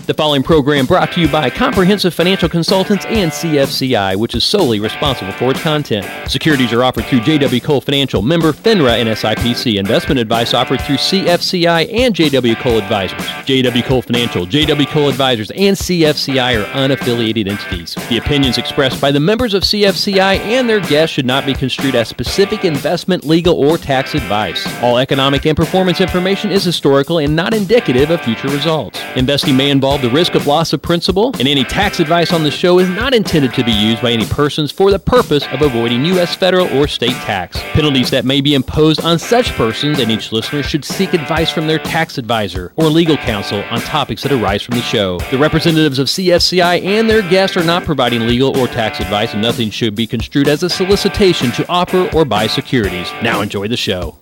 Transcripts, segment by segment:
The following program brought to you by Comprehensive Financial Consultants and CFCI, which is solely responsible for its content. Securities are offered through J.W. Cole Financial, member FINRA and SIPC. Investment advice offered through CFCI and J.W. Cole Advisors. J.W. Cole Financial, J.W. Cole Advisors, and CFCI are unaffiliated entities. The opinions expressed by the members of CFCI and their guests should not be construed as specific investment, legal, or tax advice. All economic and performance information is historical and not indicative of future results. Investing may involve the risk of loss of principal, and any tax advice on the show is not intended to be used by any persons for the purpose of avoiding U.S. federal or state tax. Penalties that may be imposed on such persons and each listener should seek advice from their tax advisor or legal counsel on topics that arise from the show. The representatives of CFCI and their guests are not providing legal or tax advice, and nothing should be construed as a solicitation to offer or buy securities. Now enjoy the show.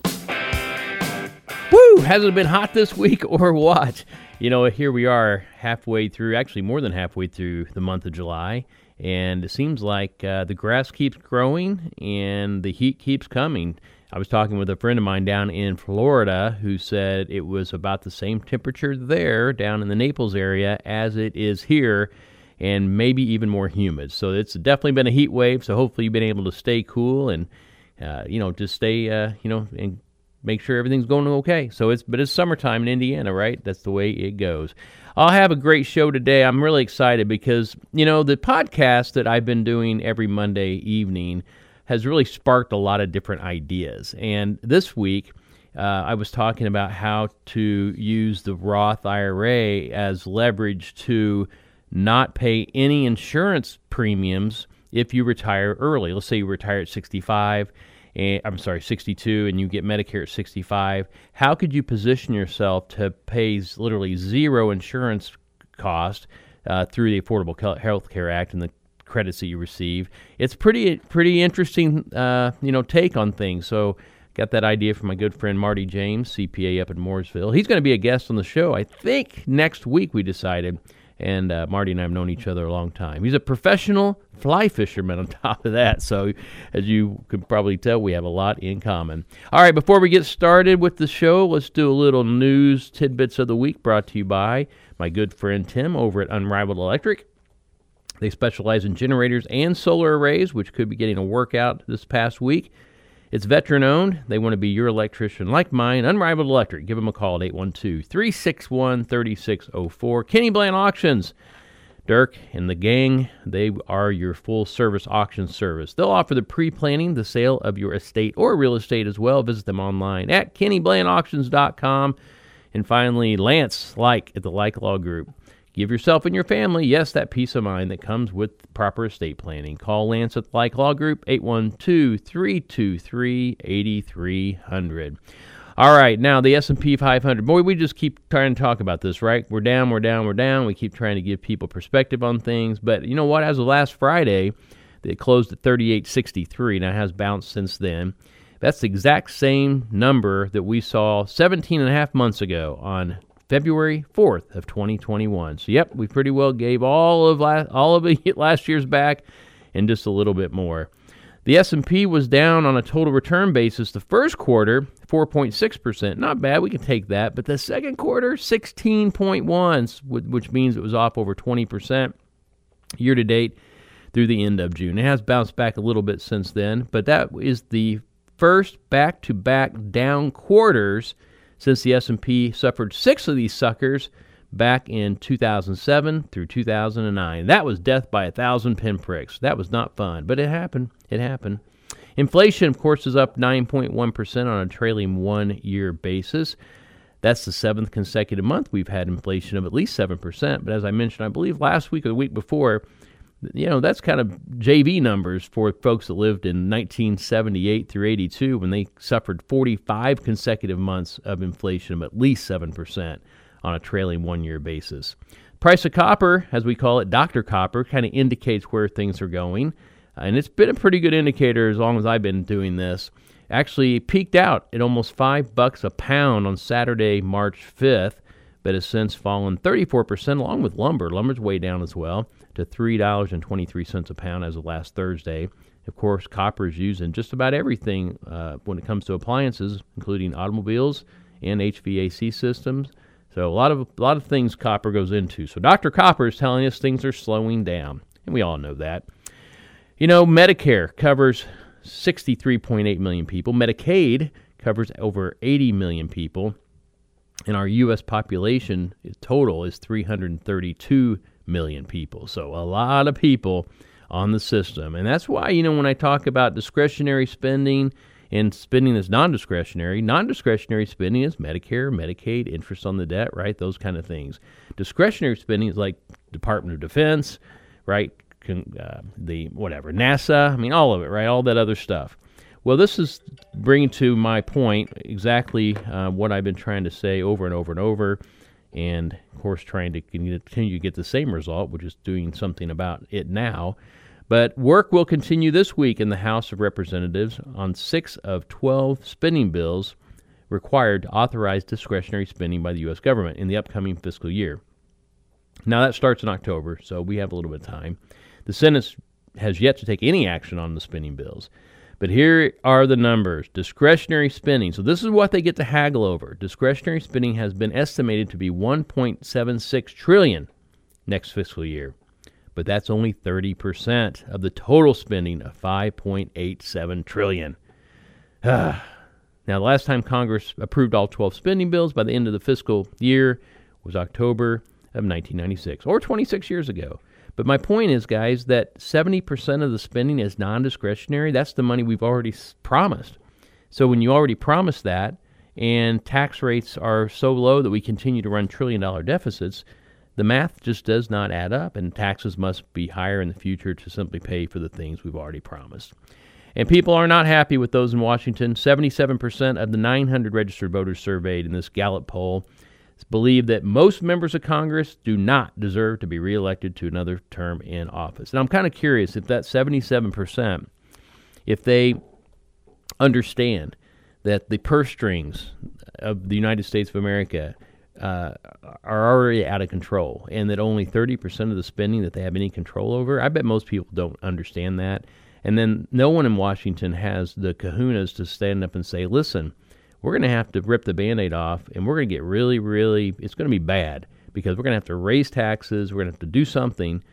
Woo! Hasn't it been hot this week or what? You know, here we are halfway through, actually more than halfway through the month of July, and it seems like the grass keeps growing and the heat keeps coming. I was talking with a friend of mine down in Florida who said it was about the same temperature there down in the Naples area as it is here, and maybe even more humid. So it's definitely been a heat wave, so hopefully you've been able to stay cool and, just stay, and make sure everything's going okay. But it's summertime in Indiana, right? That's the way it goes. I'll have a great show today. I'm really excited because, the podcast that I've been doing every Monday evening has really sparked a lot of different ideas. And this week, I was talking about how to use the Roth IRA as leverage to not pay any insurance premiums if you retire early. Let's say you retire at 62, and you get Medicare at 65. How could you position yourself to pay literally zero insurance cost through the Affordable Health Care Act and the credits that you receive? It's pretty interesting, take on things. So got that idea from my good friend Marty James, CPA up in Mooresville. He's going to be a guest on the show, I think, next week, we decided. And Marty and I have known each other a long time. He's a professional fly fisherman on top of that. So as you can probably tell, we have a lot in common. All right, before we get started with the show, let's do a little news tidbits of the week brought to you by my good friend Tim over at Unrivaled Electric. They specialize in generators and solar arrays, which could be getting a workout this past week. It's veteran-owned. They want to be your electrician like mine. Unrivaled Electric. Give them a call at 812-361-3604. Kenny Bland Auctions. Dirk and the gang, they are your full-service auction service. They'll offer the pre-planning, the sale of your estate or real estate as well. Visit them online at KennyBlandAuctions.com. And finally, Lance Like at the Like Law Group. Give yourself and your family, yes, that peace of mind that comes with proper estate planning. Call Lance at the Like Law Group, 812-323-8300. All right, now the S&P 500. Boy, we just keep trying to talk about this, right? We're down. We keep trying to give people perspective on things. But you know what? As of last Friday, it closed at 3863. Now it has bounced since then. That's the exact same number that we saw 17 and a half months ago on February 4th of 2021. So, yep, we pretty well gave all of last year's back and just a little bit more. The S&P was down on a total return basis the first quarter, 4.6%. Not bad, we can take that. But the second quarter, 16.1%, which means it was off over 20% year-to-date through the end of June. It has bounced back a little bit since then, but that is the first back-to-back down quarters since the S&P suffered 6 of these suckers back in 2007 through 2009. That was death by 1,000 pinpricks. That was not fun, but it happened. Inflation, of course, is up 9.1% on a trailing one-year basis. That's the 7th consecutive month we've had inflation of at least 7%. But as I mentioned, I believe last week or the week before, that's kind of JV numbers for folks that lived in 1978 through 82 when they suffered 45 consecutive months of inflation of at least 7% on a trailing one-year basis. Price of copper, as we call it, Dr. Copper, kind of indicates where things are going. And it's been a pretty good indicator as long as I've been doing this. Actually peaked out at almost $5 a pound on Saturday, March 5th, but has since fallen 34% along with lumber. Lumber's way down as well to $3.23 a pound as of last Thursday. Of course, copper is used in just about everything when it comes to appliances, including automobiles and HVAC systems. So a lot of things copper goes into. So Dr. Copper is telling us things are slowing down, and we all know that. Medicare covers 63.8 million people. Medicaid covers over 80 million people. And our U.S. population total is 332 million people. So a lot of people on the system. And that's why, when I talk about discretionary spending and spending that's non-discretionary spending is Medicare, Medicaid, interest on the debt, right? Those kind of things. Discretionary spending is like Department of Defense, right? NASA, all of it, right? All that other stuff. Well, this is bringing to my point exactly what I've been trying to say over and over and over, and, of course, trying to continue to get the same result, which is doing something about it now. But work will continue this week in the House of Representatives on 6 of 12 spending bills required to authorize discretionary spending by the U.S. government in the upcoming fiscal year. Now, that starts in October, so we have a little bit of time. The Senate has yet to take any action on the spending bills. But here are the numbers. Discretionary spending. So this is what they get to haggle over. Discretionary spending has been estimated to be $1.76 trillion next fiscal year. But that's only 30% of the total spending of $5.87 trillion. Now, the last time Congress approved all 12 spending bills by the end of the fiscal year was October of 1996, or 26 years ago. But my point is, guys, that 70% of the spending is non-discretionary. That's the money we've already promised. So when you already promised that, and tax rates are so low that we continue to run trillion-dollar deficits, the math just does not add up, and taxes must be higher in the future to simply pay for the things we've already promised. And people are not happy with those in Washington. 77% of the 900 registered voters surveyed in this Gallup poll believe that most members of Congress do not deserve to be reelected to another term in office. And I'm kind of curious if that 77%, if they understand that the purse strings of the United States of America are already out of control, and that only 30% of the spending that they have any control over, I bet most people don't understand that. And then no one in Washington has the kahunas to stand up and say, listen, we're going to have to rip the Band-Aid off, and we're going to get really, really, it's going to be bad, because we're going to have to raise taxes, we're going to have to do something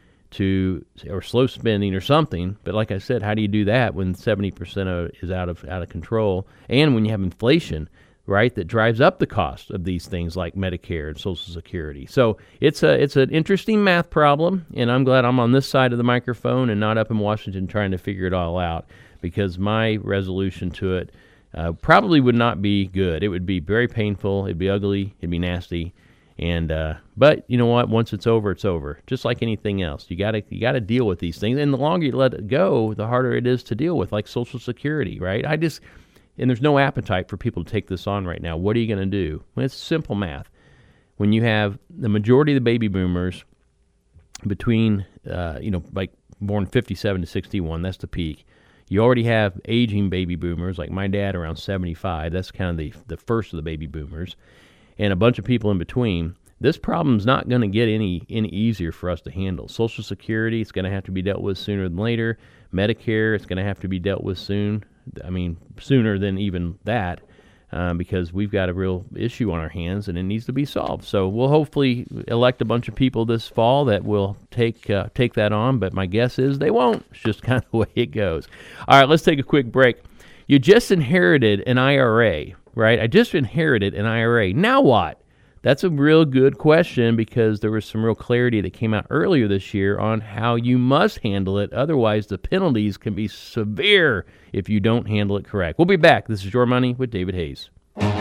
or slow spending or something. But like I said, how do you do that when 70% is out of control, and when you have inflation, right, that drives up the cost of these things like Medicare and Social Security? So it's an interesting math problem, and I'm glad I'm on this side of the microphone and not up in Washington trying to figure it all out, because my resolution to it probably would not be good. It would be very painful. It'd be ugly. It'd be nasty. And but you know what? Once it's over, it's over. Just like anything else, you gotta deal with these things. And the longer you let it go, the harder it is to deal with, like Social Security, right? And there's no appetite for people to take this on right now. What are you going to do? Well, it's simple math. When you have the majority of the baby boomers between, like born 57 to 61, that's the peak. You already have aging baby boomers, like my dad around 75. That's kind of the first of the baby boomers, and a bunch of people in between. This problem's not going to get any easier for us to handle. Social Security, it's going to have to be dealt with sooner than later. Medicare, it's going to have to be dealt with soon. Sooner than even that, because we've got a real issue on our hands, and it needs to be solved. So we'll hopefully elect a bunch of people this fall that will take that on, but my guess is they won't. It's just kind of the way it goes. All right, let's take a quick break. You just inherited an IRA, right? I just inherited an IRA. Now what? That's a real good question, because there was some real clarity that came out earlier this year on how you must handle it. Otherwise, the penalties can be severe if you don't handle it correct. We'll be back. This is Your Money with David Hayes.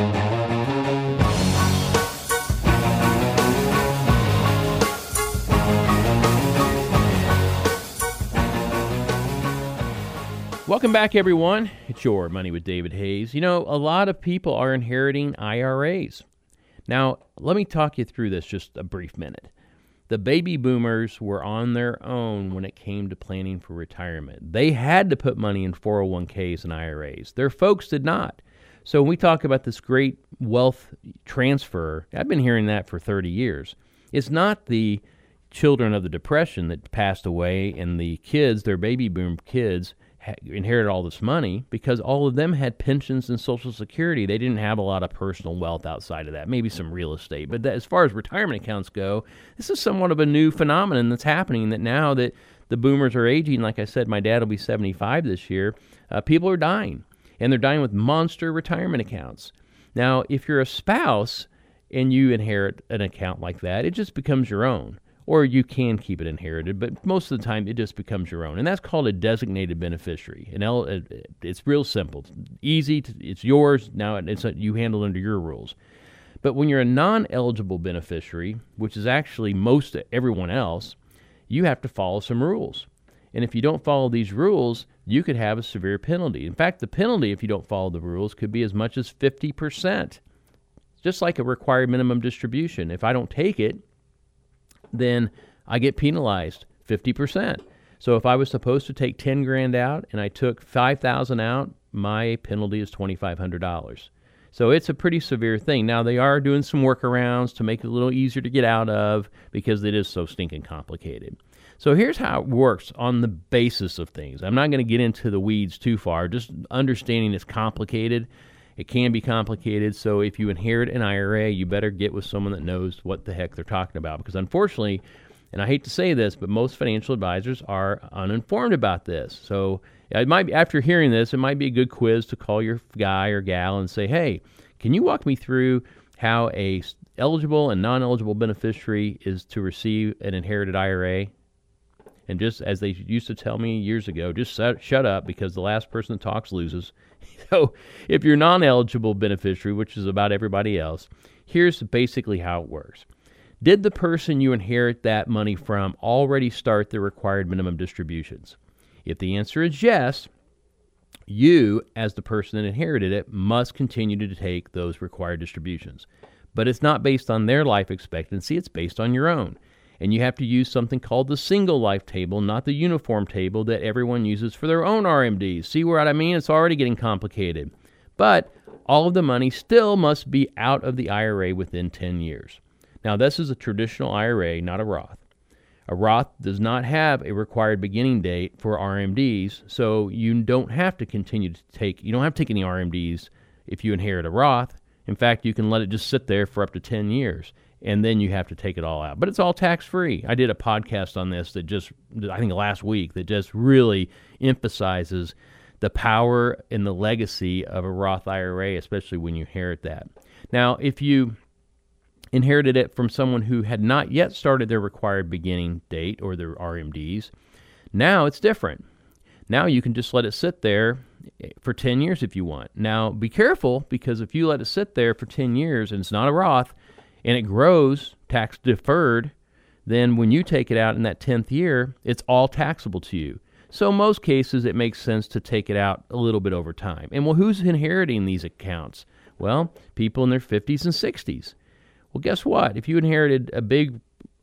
Welcome back, everyone. It's Your Money with David Hayes. A lot of people are inheriting IRAs. Now, let me talk you through this just a brief minute. The baby boomers were on their own when it came to planning for retirement. They had to put money in 401ks and IRAs. Their folks did not. So when we talk about this great wealth transfer, I've been hearing that for 30 years. It's not the children of the Depression that passed away and the kids, their baby boom kids, inherited all this money because all of them had pensions and Social Security. They didn't have a lot of personal wealth outside of that, maybe some real estate. But as far as retirement accounts go, this is somewhat of a new phenomenon that's happening, that now that the boomers are aging, like I said, my dad will be 75 this year, people are dying, and they're dying with monster retirement accounts. Now, if you're a spouse and you inherit an account like that, it just becomes your own. Or you can keep it inherited, but most of the time it just becomes your own. And that's called a designated beneficiary. And it's real simple. It's easy. It's yours. Now you handle it under your rules. But when you're a non-eligible beneficiary, which is actually most of everyone else, you have to follow some rules. And if you don't follow these rules, you could have a severe penalty. In fact, the penalty, if you don't follow the rules, could be as much as 50%. Just like a required minimum distribution. If I don't take it, then I get penalized 50%. So if I was supposed to take $10,000 out and I took $5,000 out, my penalty is $2,500. So it's a pretty severe thing. Now, they are doing some workarounds to make it a little easier to get out of because it is so stinking complicated. So here's how it works on the basis of things. I'm not going to get into the weeds too far, just understanding it's complicated. It can be complicated, so if you inherit an IRA, you better get with someone that knows what the heck they're talking about. Because unfortunately, and I hate to say this, but most financial advisors are uninformed about this. So it might be, after hearing this, it might be a good quiz to call your guy or gal and say, hey, can you walk me through how a eligible and non-eligible beneficiary is to receive an inherited IRA? And just as they used to tell me years ago, just shut up, because the last person that talks loses. So if you're non-eligible beneficiary, which is about everybody else, here's basically how it works. Did the person you inherit that money from already start the required minimum distributions? If the answer is yes, you, as the person that inherited it, must continue to take those required distributions. But it's not based on their life expectancy, it's based on your own. And you have to use something called the single life table, not the uniform table that everyone uses for their own RMDs. See what I mean? It's already getting complicated. But all of the money still must be out of the IRA within 10 years. Now, this is a traditional IRA, not a Roth. A Roth does not have a required beginning date for RMDs, so you don't have to continue to take, you don't have to take any RMDs if you inherit a Roth. In fact, you can let it just sit there for up to 10 years. And then you have to take it all out. But it's all tax-free. I did a podcast on this that just, I think last week, that just really emphasizes the power and the legacy of a Roth IRA, especially when you inherit that. Now, if you inherited it from someone who had not yet started their required beginning date or their RMDs, now it's different. Now you can just let it sit there for 10 years if you want. Now, be careful, because if you let it sit there for 10 years and it's not a Roth, and it grows tax deferred, then when you take it out in that 10th year, it's all taxable to you. So in most cases, it makes sense to take it out a little bit over time. And well, who's inheriting these accounts? Well, people in their 50s and 60s. Well, guess what? If you inherited a big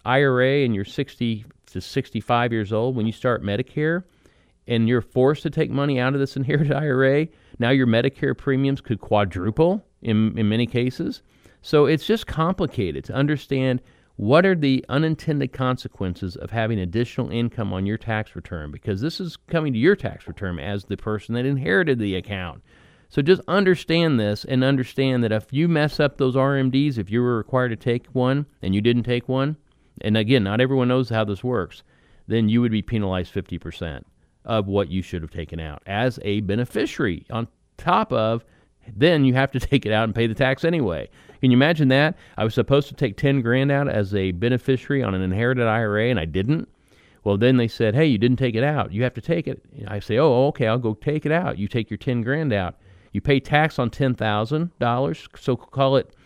IRA and you're 60 to 65 years old, when you start Medicare and you're forced to take money out of this inherited IRA, now your Medicare premiums could quadruple in many cases. So it's just complicated to understand what are the unintended consequences of having additional income on your tax return, because this is coming to your tax return as the person that inherited the account. So just understand this, and understand that if you mess up those RMDs, if you were required to take one and you didn't take one, and again, not everyone knows how this works, then you would be penalized 50% of what you should have taken out as a beneficiary. On top of, then you have to take it out and pay the tax anyway. Can you imagine that? I was supposed to take $10,000 out as a beneficiary on an inherited IRA, and I didn't. Well, then they said, hey, you didn't take it out. You have to take it. I say, oh, okay, I'll go take it out. You take your $10,000 out. You pay tax on $10,000, so call it,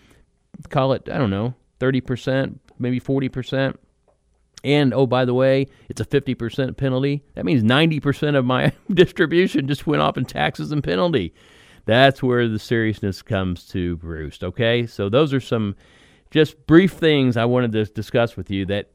I don't know, 30%, maybe 40%. And, oh, by the way, it's a 50% penalty. That means 90% of my distribution just went off in taxes and penalty. That's where the seriousness comes to roost, okay? So those are some just brief things I wanted to discuss with you. That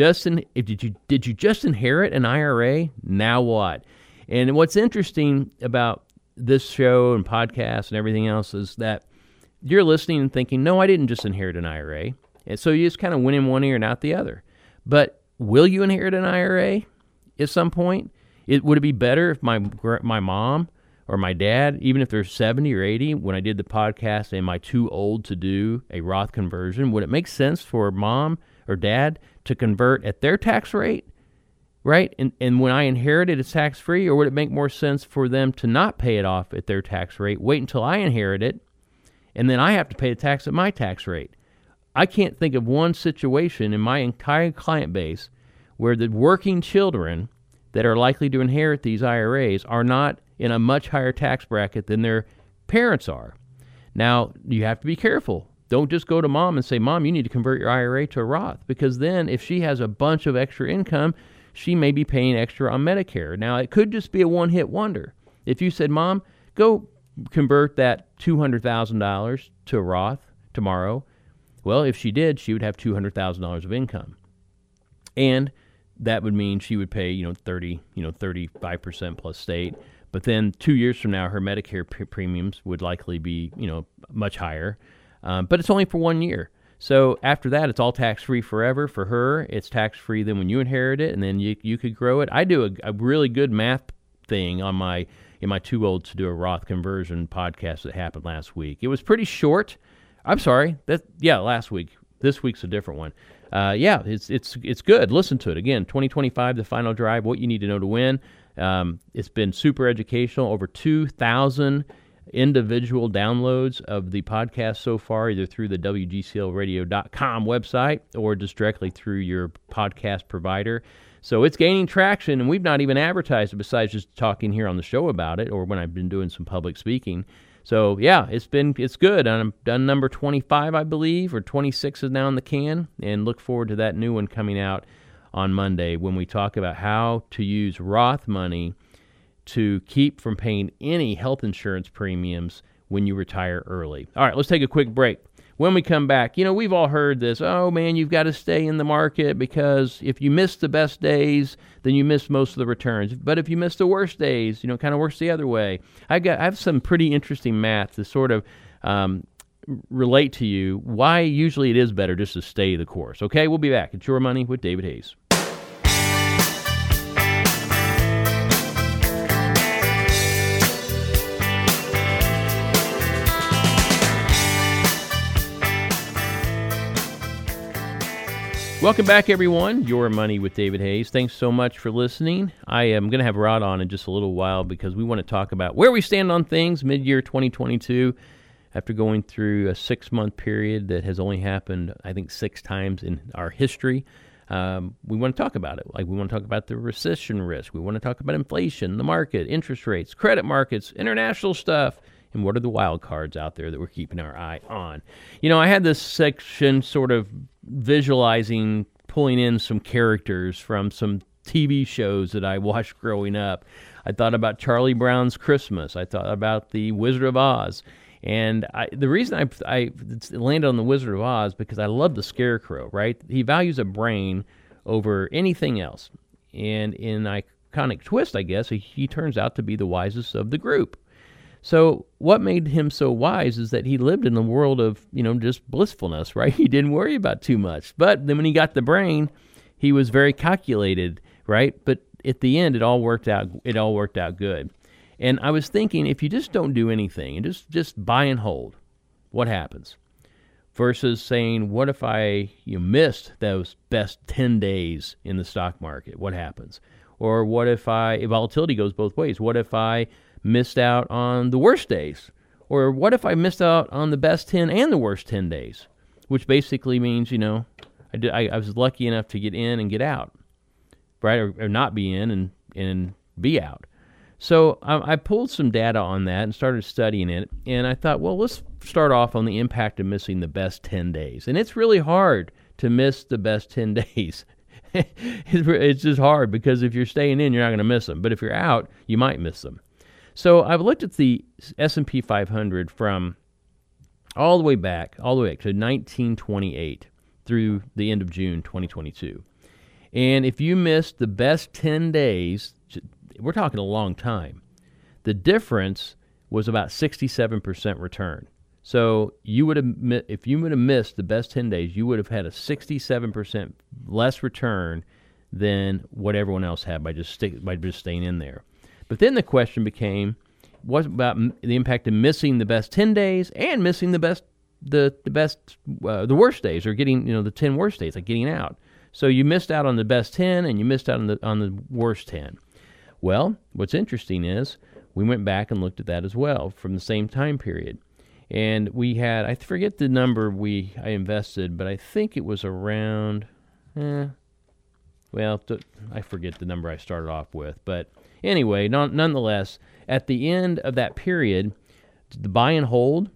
did you just inherit an IRA? Now what? And what's interesting about this show and podcast and everything else is that you're listening and thinking, no, I didn't just inherit an IRA. And so you just kind of went in one ear and out the other. But will you inherit an IRA at some point? Would it be better if my mom or my dad, even if they're 70 or 80, when I did the podcast, am I too old to do a Roth conversion? Would it make sense for mom or dad to convert at their tax rate, right? And when I inherit it, it's tax-free? Or would it make more sense for them to not pay it off at their tax rate, wait until I inherit it, and then I have to pay the tax at my tax rate? I can't think of one situation in my entire client base where the working children that are likely to inherit these IRAs are not in a much higher tax bracket than their parents are. Now, you have to be careful. Don't just go to mom and say, Mom, you need to convert your IRA to a Roth, because then if she has a bunch of extra income, she may be paying extra on Medicare. Now, it could just be a one-hit wonder. If you said, Mom, go convert that $200,000 to a Roth tomorrow, well, if she did, she would have $200,000 of income. And that would mean she would pay, 35% plus state. But then 2 years from now, her Medicare premiums would likely be, much higher. But it's only for 1 year. So after that, it's all tax-free forever. For her, it's tax-free then when you inherit it, and then you could grow it. I do a really good math thing in my Too Old to Do a Roth Conversion podcast that happened last week. It was pretty short. I'm sorry. Last week. This week's a different one. It's good. Listen to it. Again, 2025, The Final Drive, What You Need to Know to Win. It's been super educational. Over 2,000 individual downloads of the podcast so far, either through the WGCLradio.com website or just directly through your podcast provider. So it's gaining traction, and we've not even advertised it besides just talking here on the show about it or when I've been doing some public speaking. So, yeah, it's good. I'm done number 25, I believe, or 26 is now in the can, and look forward to that new one coming out on Monday when we talk about how to use Roth money to keep from paying any health insurance premiums when you retire early. All right, let's take a quick break. When we come back, we've all heard this, oh man, you've got to stay in the market because if you miss the best days, then you miss most of the returns. But if you miss the worst days, it kind of works the other way. I have some pretty interesting math to sort of relate to you why usually it is better just to stay the course. Okay, we'll be back. It's Your Money with David Hayes. Welcome back, everyone. Your Money with David Hayes. Thanks so much for listening. I am going to have Rod on in just a little while because we want to talk about where we stand on things mid-year 2022 after going through a 6-month period that has only happened, I think, 6 times in our history. We want to talk about it. Like, we want to talk about the recession risk. We want to talk about inflation, the market, interest rates, credit markets, international stuff, and what are the wild cards out there that we're keeping our eye on. I had this section sort of visualizing, pulling in some characters from some TV shows that I watched growing up. I thought about Charlie Brown's Christmas. I thought about the Wizard of Oz. And the reason I landed on the Wizard of Oz because I love the Scarecrow, right? He values a brain over anything else. And in an iconic twist, I guess, he turns out to be the wisest of the group. So what made him so wise is that he lived in the world of, just blissfulness, right? He didn't worry about too much. But then when he got the brain, he was very calculated, right? But at the end, it all worked out good. And I was thinking, if you just don't do anything and just buy and hold, what happens? Versus saying, what if I missed those best 10 days in the stock market? What happens? Or what if volatility goes both ways. What if I missed out on the worst days? Or what if I missed out on the best 10 and the worst 10 days? Which basically means, I was lucky enough to get in and get out, right? Or not be in and be out. So I pulled some data on that and started studying it. And I thought, well, let's start off on the impact of missing the best 10 days. And it's really hard to miss the best 10 days. It's just hard because if you're staying in, you're not going to miss them. But if you're out, you might miss them. So I've looked at the S&P 500 from all the way back to 1928 through the end of June 2022. And if you missed the best 10 days, we're talking a long time, the difference was about 67% return. So if you would have missed the best 10 days, you would have had a 67% less return than what everyone else had by just staying in there. But then the question became, what about the impact of missing the best 10 days and missing the worst days, or getting, the 10 worst days, like getting out. So you missed out on the best 10 and you missed out on the worst 10. Well, what's interesting is we went back and looked at that as well from the same time period. And we had, I forget the number I invested, but I think it was around, I forget the number I started off with. But anyway, nonetheless, at the end of that period, the buy and hold,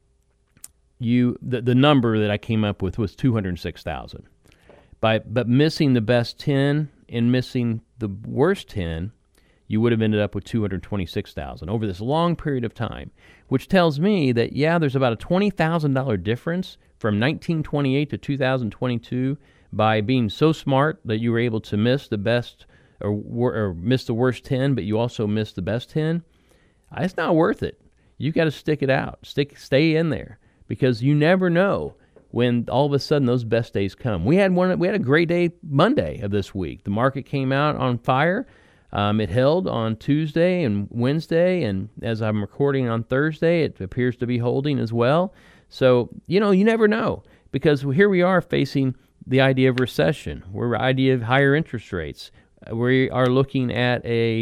the number that I came up with was 206,000. But missing the best 10 and missing the worst 10, you would have ended up with 226,000 over this long period of time, which tells me that, there's about a $20,000 difference from 1928 to 2022 by being so smart that you were able to miss the best or miss the worst 10, but you also missed the best 10. It's not worth it. You got to stick it out. Stay in there, because you never know when all of a sudden those best days come. We had a great day Monday of this week. The market came out on fire. It held on Tuesday and Wednesday, and as I'm recording on Thursday, it appears to be holding as well. So, you never know, because here we are facing the idea of recession. We're the idea of higher interest rates. We are looking at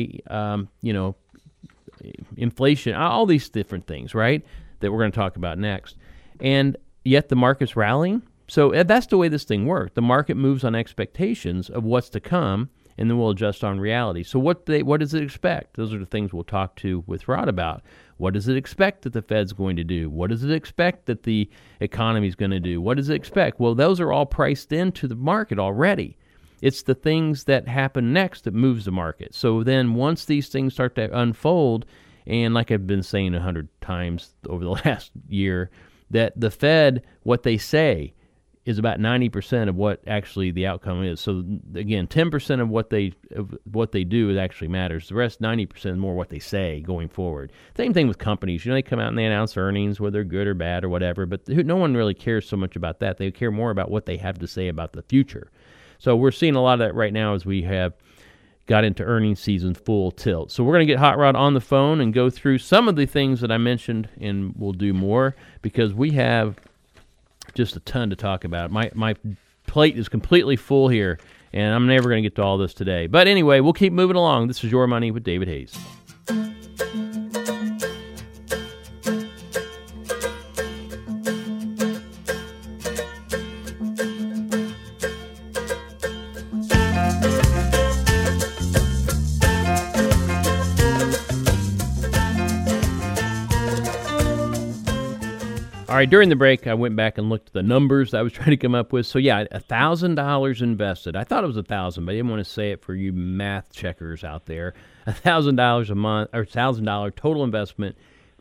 inflation, all these different things, right, that we're going to talk about next. And yet the market's rallying. So that's the way this thing works. The market moves on expectations of what's to come, and then we'll adjust on reality. So what does it expect? Those are the things we'll talk to with Rod about. What does it expect that the Fed's going to do? What does it expect that the economy's going to do? What does it expect? Well, those are all priced into the market already. It's the things that happen next that moves the market. So then once these things start to unfold, and like I've been saying 100 times over the last year, that the Fed, what they say, is about 90% of what actually the outcome is. So again, 10% of what they do is actually matters. The rest, 90%, is more what they say going forward. Same thing with companies. They come out and they announce earnings, whether they're good or bad or whatever, but no one really cares so much about that. They care more about what they have to say about the future. So we're seeing a lot of that right now as we have got into earnings season full tilt. So we're going to get Hot Rod on the phone and go through some of the things that I mentioned, and we'll do more because we have just a ton to talk about. My plate is completely full here, and I'm never going to get to all this today. But anyway, we'll keep moving along. This is Your Money with David Hayes. All right, during the break, I went back and looked at the numbers I was trying to come up with. So, yeah, $1,000 invested. I thought it was $1,000, but I didn't want to say it for you math checkers out there. $1,000 a month, or $1,000 total investment,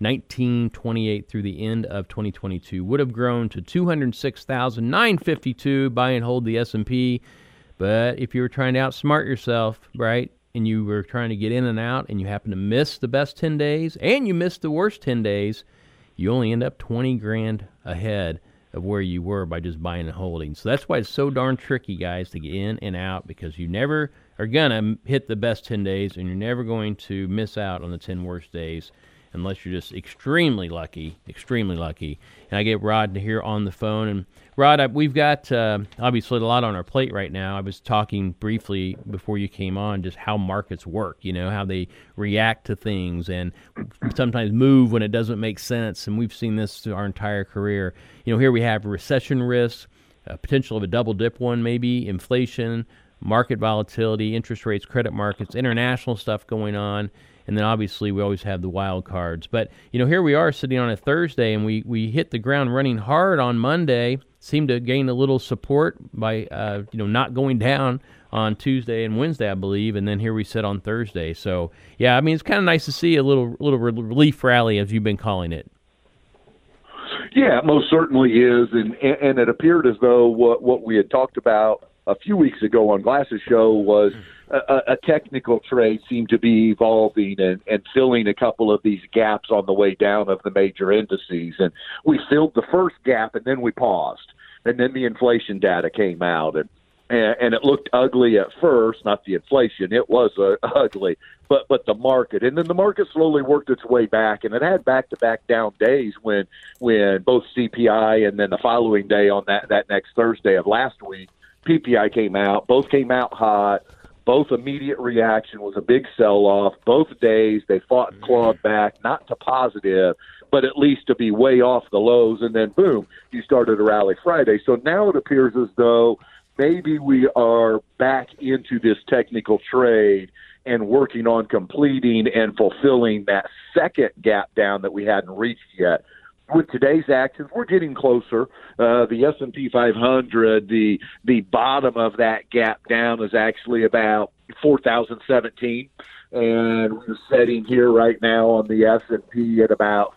1928 through the end of 2022 would have grown to $206,952. Buy and hold the S&P. But if you were trying to outsmart yourself, right, and you were trying to get in and out, and you happen to miss the best 10 days, and you missed the worst 10 days, you only end up $20,000 ahead of where you were by just buying and holding. So that's why it's so darn tricky, guys, to get in and out, because you never are going to hit the best 10 days, and you're never going to miss out on the 10 worst days unless you're just extremely lucky. And I get Rod here on the phone. And Rod, we've got obviously a lot on our plate right now. I was talking briefly before you came on just how markets work, how they react to things and sometimes move when it doesn't make sense. And we've seen this through our entire career. Here we have recession risks, potential of a double dip one maybe, inflation, market volatility, interest rates, credit markets, international stuff going on. And then obviously we always have the wild cards. But, here we are sitting on a Thursday, and we hit the ground running hard on Monday, seemed to gain a little support by, not going down on Tuesday and Wednesday, I believe. And then here we sit on Thursday. So, yeah, it's kind of nice to see a little relief rally, as you've been calling it. Yeah, it most certainly is. And it appeared as though what we had talked about a few weeks ago on Glass's show was a technical trade seemed to be evolving and filling a couple of these gaps on the way down of the major indices. And we filled the first gap, and then we paused. And then the inflation data came out. And and it looked ugly at first, not the inflation, it was ugly, but the market. And then the market slowly worked its way back, and it had back-to-back down days when both CPI and then the following day on that next Thursday of last week, PPI came out. Both came out hot. Both immediate reaction was a big sell-off. Both days they fought and clawed back, not to positive, but at least to be way off the lows, and then boom, you started a rally Friday. So now it appears as though maybe we are back into this technical trade and working on completing and fulfilling that second gap down that we hadn't reached yet. With today's actions, we're getting closer. The S&P 500, the bottom of that gap down is actually about 4,017, and we're sitting here right now on the S&P at about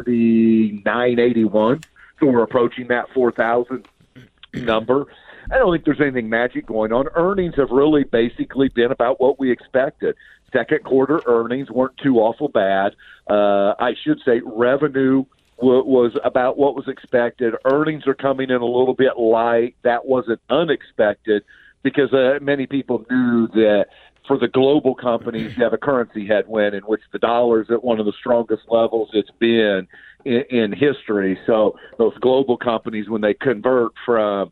3981. So we're approaching that 4,000 number. I don't think there's anything magic going on. Earnings have really basically been about what we expected. Second quarter earnings weren't too awful bad. I should say revenue was about what was expected. Earnings are coming in a little bit light. That wasn't unexpected because many people knew that for the global companies, you have a currency headwind in which the dollar is at one of the strongest levels it's been in history. So those global companies, when they convert from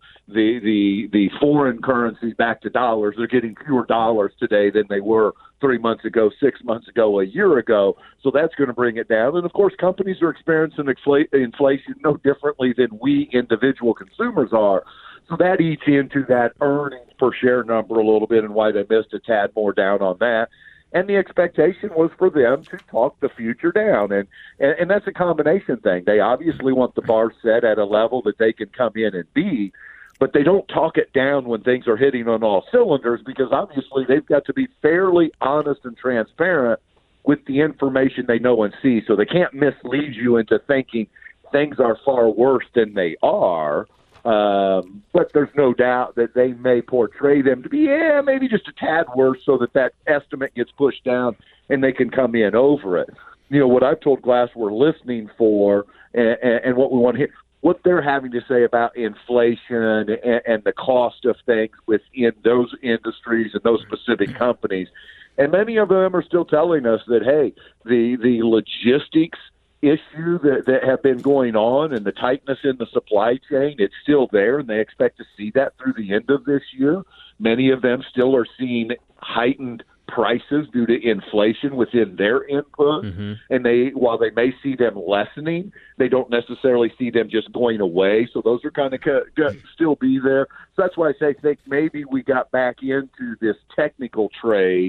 the foreign currencies back to dollars, they're getting fewer dollars today than they were 3 months ago, 6 months ago, a year ago. So that's going to bring it down. And, of course, companies are experiencing inflation no differently than we individual consumers are. So that eats into that earnings per share number a little bit and why they missed a tad more down on that. And the expectation was for them to talk the future down. And that's a combination thing. They obviously want the bar set at a level that they can come in and beat, but they don't talk it down when things are hitting on all cylinders because obviously they've got to be fairly honest and transparent with the information they know and see. So they can't mislead you into thinking things are far worse than they are. But there's no doubt that they may portray them to be, maybe just a tad worse so that estimate gets pushed down and they can come in over it. You know, what I've told Glass we're listening for and what we want to hear, what they're having to say about inflation and the cost of things within those industries and those specific companies. And many of them are still telling us that, hey, the logistics issue that have been going on and the tightness in the supply chain, it's still there, and they expect to see that through the end of this year. Many of them still are seeing heightened prices due to inflation within their input, and while they may see them lessening, they don't necessarily see them just going away. So those are kind of still be there. So that's why I think maybe we got back into this technical trade.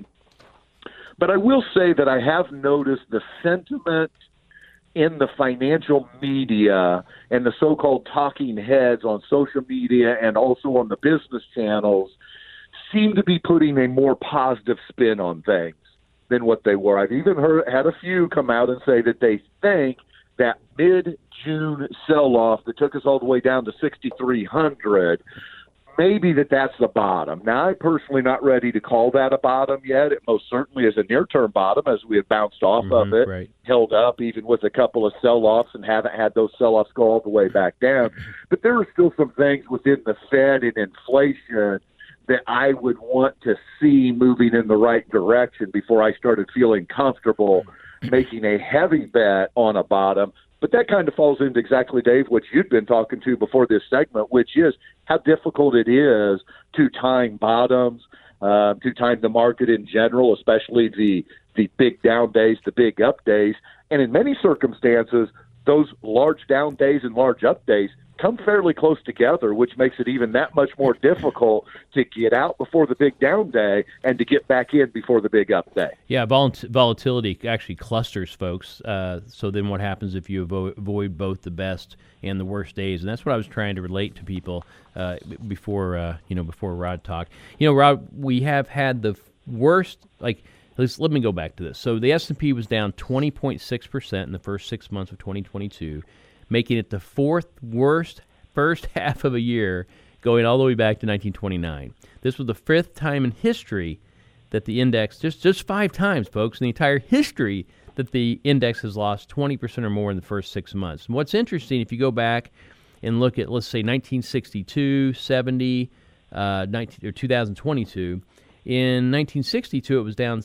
But I will say that I have noticed the sentiment in the financial media and the so-called talking heads on social media and also on the business channels seem to be putting a more positive spin on things than what they were. I've even had a few come out and say that they think that mid-June sell-off that took us all the way down to 6,300, maybe that's the bottom. Now, I'm personally not ready to call that a bottom yet. It most certainly is a near-term bottom as we have bounced off of it, right. Held up even with a couple of sell-offs and haven't had those sell-offs go all the way back down. But there are still some things within the Fed and inflation that I would want to see moving in the right direction before I started feeling comfortable making a heavy bet on a bottom. But that kind of falls into exactly, Dave, what you'd been talking to before this segment, which is how difficult it is to time bottoms, to time the market in general, especially the big down days, the big up days. And in many circumstances, those large down days and large up days come fairly close together, which makes it even that much more difficult to get out before the big down day and to get back in before the big up day. Yeah, volatility actually clusters, folks. So then what happens if you avoid both the best and the worst days? And that's what I was trying to relate to people before Rod talked. You know, Rod, we have had the worst, let me go back to this. So the S&P was down 20.6% in the first 6 months of 2022, making it the fourth worst first half of a year, going all the way back to 1929. This was the fifth time in history that the index, just 5 times, folks, in the entire history that the index has lost 20% or more in the first 6 months. And what's interesting, if you go back and look at, let's say, 1962, 70, 2022. In 1962, it was down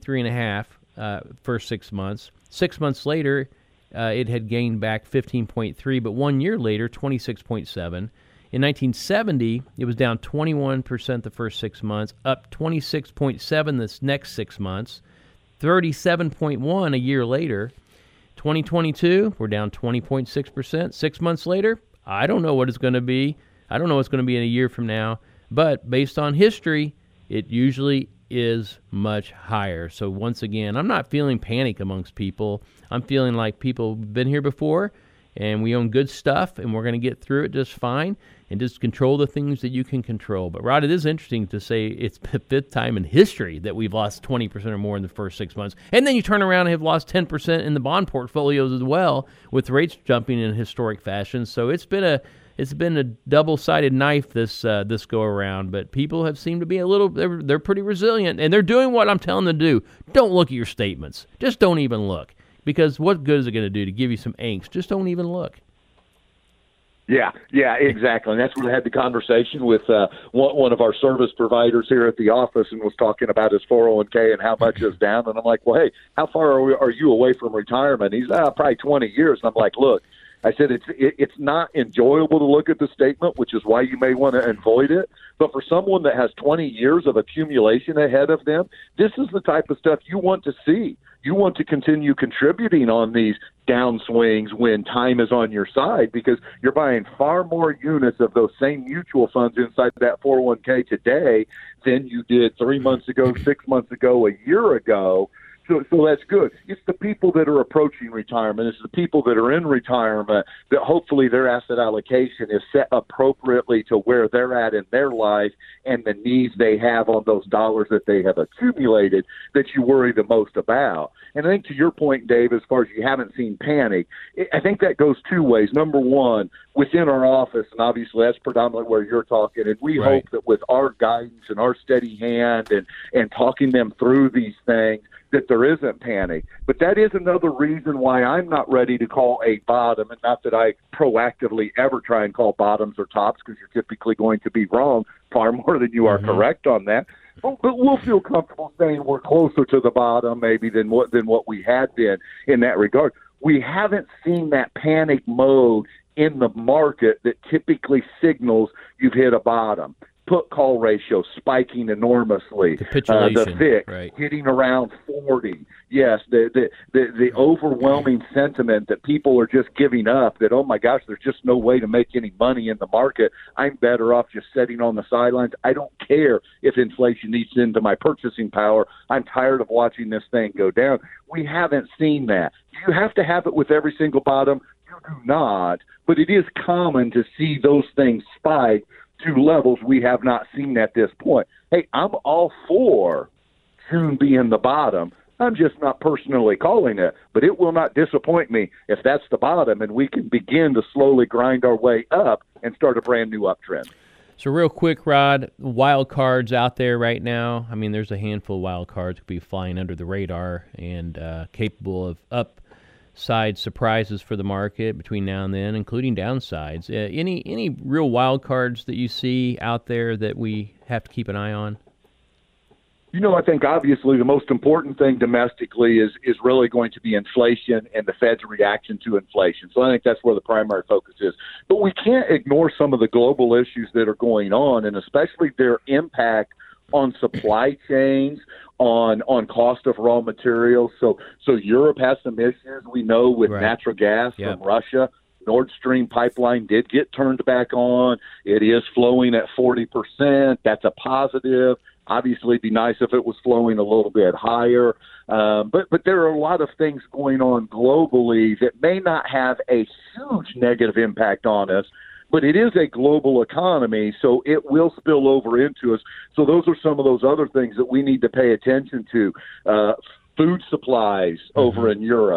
23.5 first 6 months. 6 months later, it had gained back 15.3, but 1 year later, 26.7. In 1970, it was down 21% the first 6 months, up 26.7 this next 6 months, 37.1 a year later. 2022, we're down 20.6%. 6 months later, I don't know what it's going to be. I don't know what's going to be in a year from now, but based on history, it usually is much higher. So once again, I'm not feeling panic amongst people. I'm feeling like people have been here before, and we own good stuff, and we're going to get through it just fine, and just control the things that you can control. But, Rod, it is interesting to say it's the fifth time in history that we've lost 20% or more in the first 6 months. And then you turn around and have lost 10% in the bond portfolios as well, with rates jumping in historic fashion. So it's been a double-sided knife this go around. But people have seemed to be they're pretty resilient, and they're doing what I'm telling them to do. Don't look at your statements. Just don't even look. Because what good is it going to do to give you some angst? Just don't even look. Yeah, exactly. And that's when I had the conversation with one of our service providers here at the office, and was talking about his 401k and how much is down. And I'm like, well, hey, how far are you away from retirement? He's probably 20 years. And I'm like, look, I said it's not enjoyable to look at the statement, which is why you may want to avoid it. But for someone that has 20 years of accumulation ahead of them, this is the type of stuff you want to see. You want to continue contributing on these downswings when time is on your side, because you're buying far more units of those same mutual funds inside that 401k today than you did 3 months ago, 6 months ago, a year ago. So that's good. It's the people that are approaching retirement. It's the people that are in retirement that hopefully their asset allocation is set appropriately to where they're at in their life and the needs they have on those dollars that they have accumulated that you worry the most about. And I think to your point, Dave, as far as you haven't seen panic, I think that goes two ways. Number one, within our office, and obviously that's predominantly where you're talking, and we hope that with our guidance and our steady hand and talking them through these things, that there isn't panic. But that is another reason why I'm not ready to call a bottom, and not that I proactively ever try and call bottoms or tops, because you're typically going to be wrong far more than you are correct on that. But we'll feel comfortable saying we're closer to the bottom maybe than what we had been in that regard. We haven't seen that panic mode in the market that typically signals you've hit a bottom. Put-call ratio spiking enormously. The VIX hitting around 40. Yes, the overwhelming sentiment that people are just giving up, that, oh, my gosh, there's just no way to make any money in the market. I'm better off just sitting on the sidelines. I don't care if inflation eats into my purchasing power. I'm tired of watching this thing go down. We haven't seen that. You have to have it with every single bottom. You do not. But it is common to see those things spike to levels we have not seen at this point. Hey, I'm all for June being the bottom. I'm just not personally calling it, but it will not disappoint me if that's the bottom and we can begin to slowly grind our way up and start a brand new uptrend. So real quick, Rod, wild cards out there right now. I mean, there's a handful of wild cards could be flying under the radar and capable of upside surprises for the market between now and then, including downsides. Any real wild cards that you see out there that we have to keep an eye on? You know, I think obviously the most important thing domestically is really going to be inflation and the Fed's reaction to inflation. So I think that's where the primary focus is. But we can't ignore some of the global issues that are going on, and especially their impact on supply chains, on cost of raw materials. So Europe has some issues, we know, with natural gas from Russia. Nord Stream pipeline did get turned back on. It is flowing at 40%. That's a positive. Obviously, it'd be nice if it was flowing a little bit higher. But there are a lot of things going on globally that may not have a huge negative impact on us, but it is a global economy, so it will spill over into us. So those are some of those other things that we need to pay attention to. Food supplies over in Europe,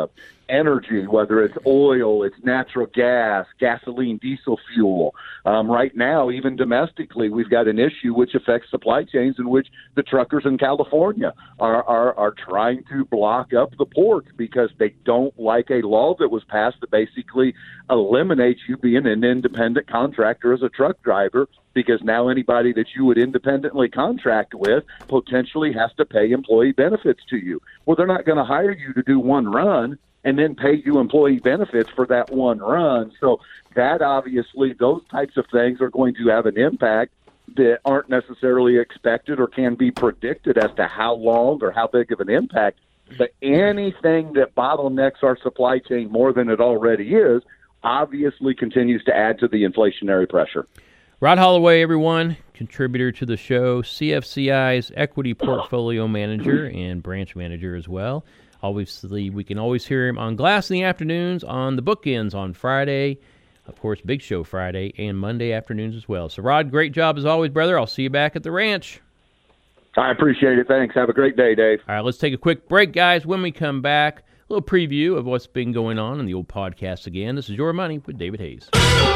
energy, whether it's oil, it's natural gas, gasoline, diesel fuel. Right now, even domestically, we've got an issue which affects supply chains in which the truckers in California are trying to block up the port because they don't like a law that was passed that basically eliminates you being an independent contractor as a truck driver, because now anybody that you would independently contract with potentially has to pay employee benefits to you. Well, they're not going to hire you to do one run and then pay you employee benefits for that one run. So that obviously, those types of things are going to have an impact that aren't necessarily expected or can be predicted as to how long or how big of an impact. But anything that bottlenecks our supply chain more than it already is obviously continues to add to the inflationary pressure. Rod Holloway, everyone, contributor to the show, CFCI's equity portfolio manager and branch manager as well. Obviously, we can always hear him on Glass in the afternoons, on the Bookends on Friday, of course, Big Show Friday, and Monday afternoons as well. So, Rod, great job as always, brother. I'll see you back at the ranch. I appreciate it. Thanks. Have a great day, Dave. All right, let's take a quick break, guys. When we come back, a little preview of what's been going on in the old podcast again. This is Your Money with David Hayes.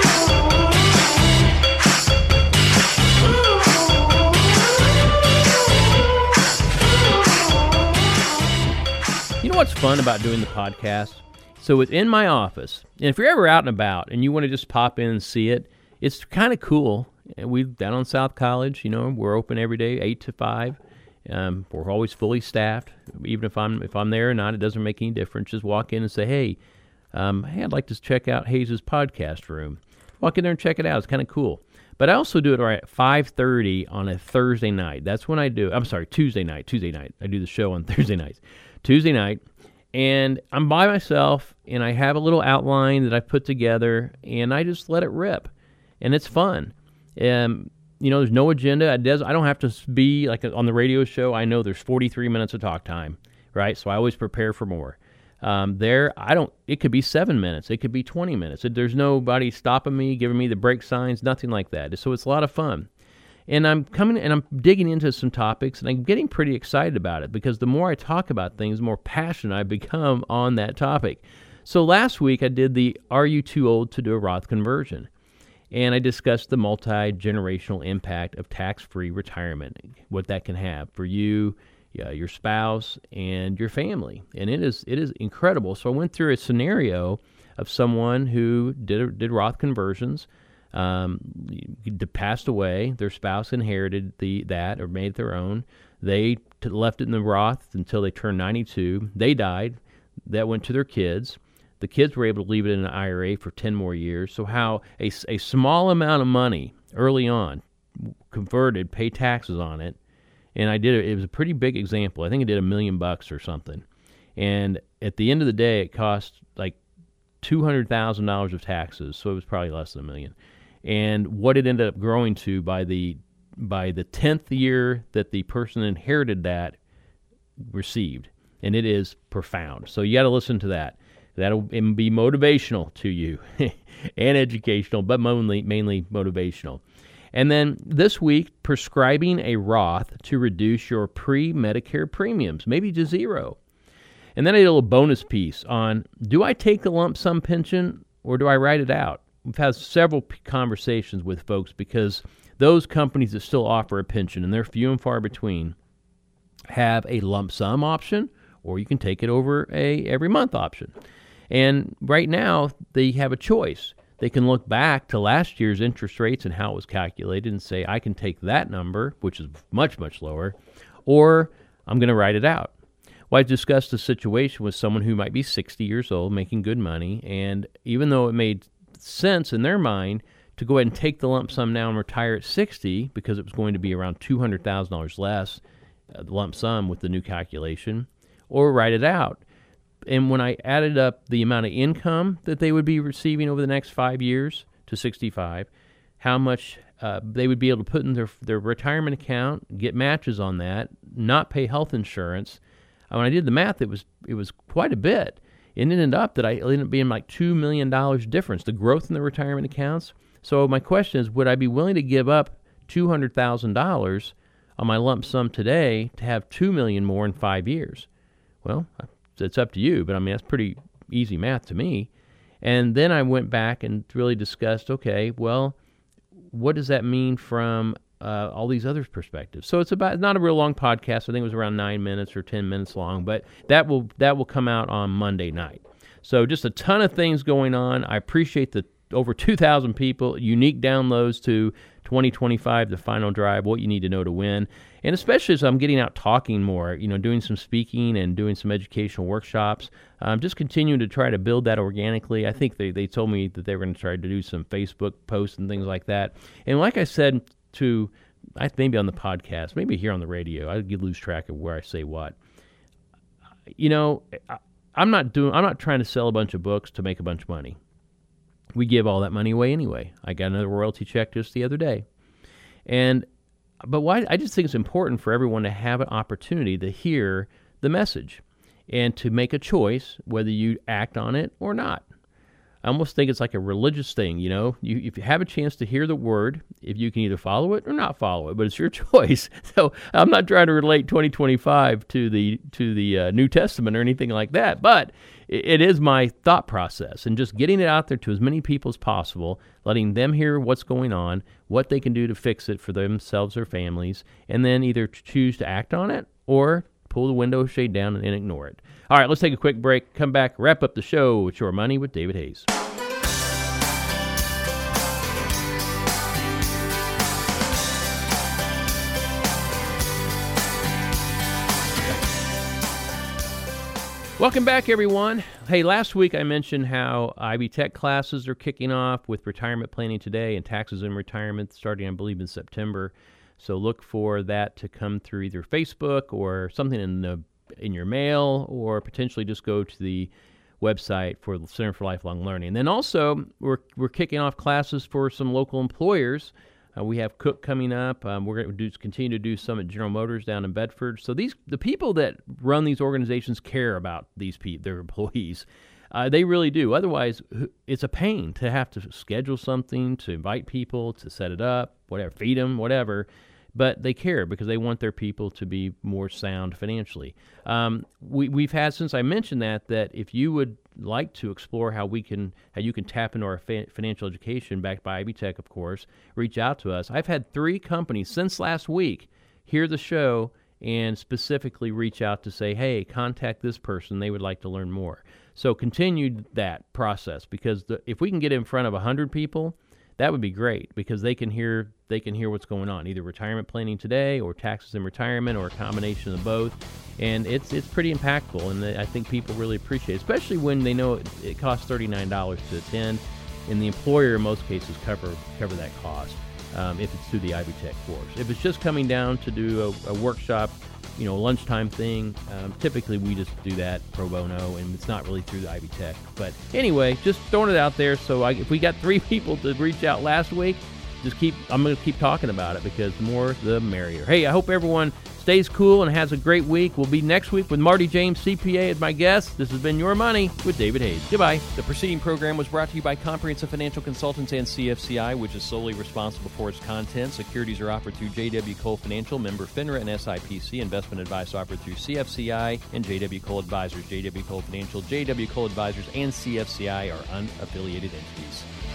You know what's fun about doing the podcast? So it's in my office, and if you're ever out and about and you want to just pop in and see it, it's kind of cool. We down on South College, we're open every day, 8 to 5. We're always fully staffed. Even if I'm there or not, it doesn't make any difference. Just walk in and say, hey, I'd like to check out Hayes' podcast room. Walk in there and check it out. It's kind of cool. But I also do it right at 5:30 on a Thursday night. That's when I do. I'm sorry, Tuesday night. I do the show on Thursday nights. Tuesday night, and I'm by myself, and I have a little outline that I put together, and I just let it rip, and it's fun. There's no agenda. I don't have to be like on the radio show. I know there's 43 minutes of talk time, right? So I always prepare for more. It could be 7 minutes. It could be 20 minutes. There's nobody stopping me, giving me the break signs, nothing like that. So it's a lot of fun. And I'm digging into some topics, and I'm getting pretty excited about it because the more I talk about things, the more passionate I become on that topic. So last week I did the Are You Too Old to Do a Roth Conversion? And I discussed the multi-generational impact of tax-free retirement, what that can have for you, your spouse, and your family. And it is incredible. So I went through a scenario of someone who did Roth conversions, passed away, their spouse inherited that or made it their own. They left it in the Roth until they turned 92. They died. That went to their kids. The kids were able to leave it in an IRA for 10 more years. So how a small amount of money early on converted, pay taxes on it. And I did it. It was a pretty big example. I think I did $1 million or something. And at the end of the day, it cost like $200,000 of taxes. So it was probably less than $1 million. And what it ended up growing to by the 10th year that the person inherited that received. And it is profound. So you got to listen to that. That'll be motivational to you and educational, but mainly motivational. And then this week, prescribing a Roth to reduce your pre-Medicare premiums, maybe to zero. And then I did a little bonus piece on, do I take the lump sum pension or do I write it out? We've had several conversations with folks because those companies that still offer a pension, and they're few and far between, have a lump sum option, or you can take it over a every month option. And right now, they have a choice. They can look back to last year's interest rates and how it was calculated and say, I can take that number, which is much, much lower, or I'm going to write it out. Well, I discussed a situation with someone who might be 60 years old, making good money, and even though it made sense in their mind to go ahead and take the lump sum now and retire at 60 because it was going to be around $200,000 less lump sum with the new calculation, or write it out. And when I added up the amount of income that they would be receiving over the next 5 years to 65, how much they would be able to put in their retirement account, get matches on that, not pay health insurance. When I did the math, it was quite a bit. It ended up being like $2 million difference, the growth in the retirement accounts. So my question is, would I be willing to give up $200,000 on my lump sum today to have $2 million more in 5 years? Well, it's up to you, but I mean, that's pretty easy math to me. And then I went back and really discussed, okay, well, what does that mean from all these other perspectives? So it's not a real long podcast. I think it was around 9 minutes or 10 minutes long, but that will come out on Monday night. So just a ton of things going on. I appreciate the over 2,000 people, unique downloads to 2025, the final drive, what you need to know to win. And especially as I'm getting out talking more, doing some speaking and doing some educational workshops, just continuing to try to build that organically. I think they told me that they were going to try to do some Facebook posts and things like that. And like I said maybe on the podcast, maybe here on the radio, I lose track of where I say what. I'm not trying to sell a bunch of books to make a bunch of money. We give all that money away anyway. I got another royalty check just the other day. But I just think it's important for everyone to have an opportunity to hear the message and to make a choice whether you act on it or not. I almost think it's like a religious thing, if you have a chance to hear the word, if you can either follow it or not follow it, but it's your choice. So I'm not trying to relate 2025 to the New Testament or anything like that, but it is my thought process, and just getting it out there to as many people as possible, letting them hear what's going on, what they can do to fix it for themselves or families, and then either choose to act on it or pull the window shade down and ignore it. All right, let's take a quick break, come back, wrap up the show with Your Money with David Hayes. Welcome back, everyone. Hey, last week I mentioned how Ivy Tech classes are kicking off with retirement planning today and taxes in retirement starting, I believe, in September. So look for that to come through either Facebook or something in your mail, or potentially just go to the website for the Center for Lifelong Learning. And then also we're kicking off classes for some local employers. We have Cook coming up. We're going to continue to do some at General Motors down in Bedford. So the people that run these organizations care about their employees. They really do. Otherwise, it's a pain to have to schedule something, to invite people, to set it up, whatever, feed them, whatever. But they care because they want their people to be more sound financially. We've had, since I mentioned that if you would like to explore how you can tap into our financial education backed by Ivy Tech, of course, reach out to us. I've had 3 companies since last week hear the show and specifically reach out to say, hey, contact this person. They would like to learn more. So continue that process, because if we can get in front of 100 people, that would be great, because they can hear what's going on, either retirement planning today or taxes in retirement or a combination of both. And it's pretty impactful, and I think people really appreciate it, especially when they know it costs $39 to attend, and the employer in most cases cover that cost if it's through the Ivy Tech course. If it's just coming down to do a workshop, lunchtime thing, typically we just do that pro bono, and it's not really through the Ivy Tech. But anyway, just throwing it out there. So if we got 3 people to reach out last week, I'm going to keep talking about it, because the more the merrier. Hey, I hope everyone stays cool and has a great week. We'll be next week with Marty James, CPA, as my guest. This has been Your Money with David Hayes. Goodbye. The preceding program was brought to you by Comprehensive Financial Consultants and CFCI, which is solely responsible for its content. Securities are offered through J.W. Cole Financial, member FINRA and SIPC. Investment advice offered through CFCI and J.W. Cole Advisors. J.W. Cole Financial, J.W. Cole Advisors, and CFCI are unaffiliated entities.